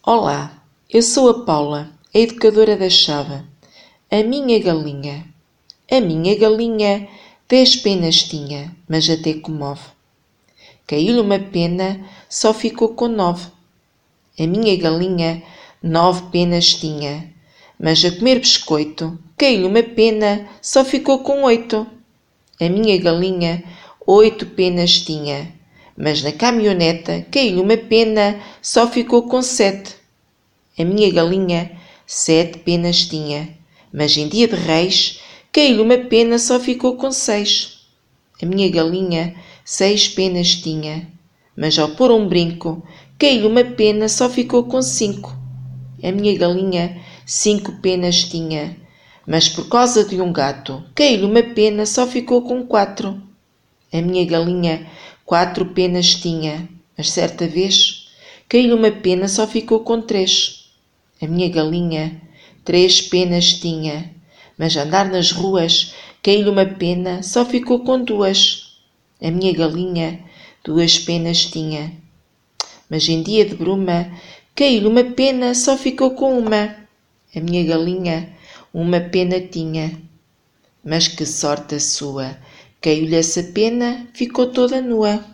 Olá, eu sou a Paula, a educadora da Chave. A minha galinha 10 penas tinha, mas até comove. Caiu-lhe uma pena, só ficou com 9. A minha galinha 9 penas tinha, mas a comer biscoito, caiu-lhe uma pena, só ficou com 8. A minha galinha 8 penas tinha, mas na caminhoneta caiu-lhe uma pena, só ficou com 7. A minha galinha 7 penas tinha, mas em dia de reis caiu-lhe uma pena, só ficou com 6. A minha galinha 6 penas tinha, mas ao pôr um brinco caiu-lhe uma pena, só ficou com 5. A minha galinha 5 penas tinha, mas por causa de um gato caiu-lhe uma pena, só ficou com 4. A minha galinha 4 penas tinha, mas certa vez caiu-lhe uma pena, só ficou com 3. A minha galinha 3 penas tinha, mas andar nas ruas caiu-lhe uma pena, só ficou com 2. A minha galinha 2 penas tinha, mas em dia de bruma caiu-lhe uma pena, só ficou com uma. A minha galinha 1 pena tinha, mas que sorte a sua! Caiu-lhe essa pena, ficou toda nua.